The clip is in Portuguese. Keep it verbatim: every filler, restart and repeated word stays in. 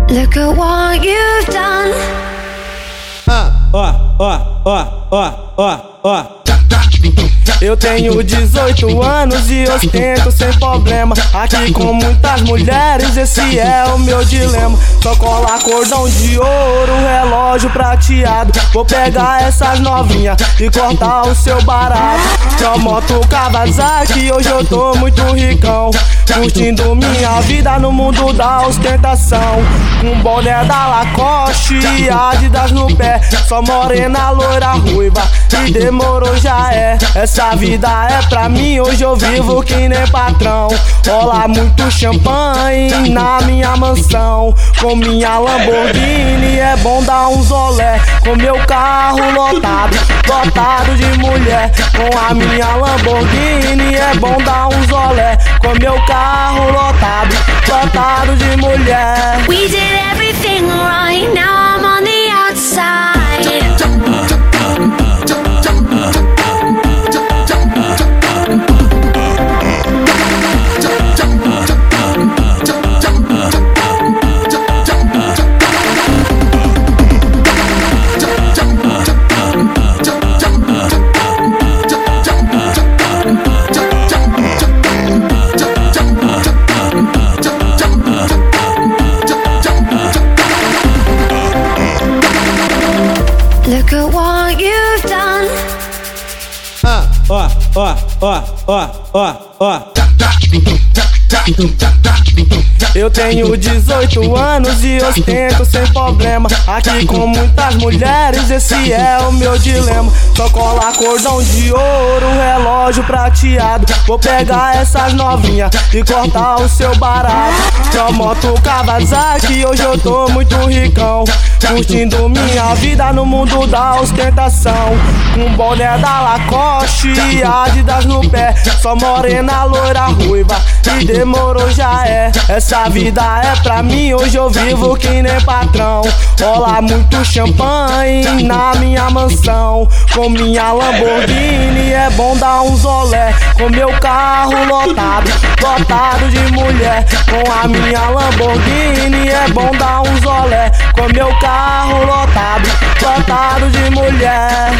Look at what you've done. Ó, ó, ó, ó, ó, ó. Eu tenho dezoito anos e ostento sem problema. Aqui com muitas mulheres, esse é o meu dilema. Só colar cordão de ouro, relógio prateado. Vou pegar essas novinhas e cortar o seu barato. Com moto Kawasaki, hoje eu tô muito ricão, curtindo minha vida no mundo da ostentação. Com boné da Lacoste e Adidas no pé, só morena, loira, ruiva, e demorou já é. Essa vida é pra mim, hoje eu vivo que nem patrão. Rola muito champanhe na minha mansão. Com minha Lamborghini é bom dar um zolé. Com meu carro lotado, lotado de mulher. Com a minha Lamborghini é bom dar um zolé. Com meu carro lotado, lotado de mulher. We did everything right, now I'm on the outside. Look at what you've done. Ó, ó, ó, ó, ó, ó. Eu tenho dezoito anos e ostento sem problema. Aqui com muitas mulheres, esse é o meu dilema. Só colar cordão de ouro, relógio prateado. Vou pegar essas novinhas e cortar o seu barato. Com moto Kawasaki, hoje eu tô muito ricão, curtindo minha vida no mundo da ostentação. Com boné da Lacoste e Adidas no pé, só morena, loira, ruiva, e demorou já é. Essa vida é pra mim, hoje eu vivo que nem patrão. Rola muito champanhe na minha mansão. Com minha Lamborghini é bom dar um zolé. Com meu carro lotado, lotado de mulher. Com a minha Lamborghini é bom dar um zolé. Com meu carro lotado, lotado de mulher.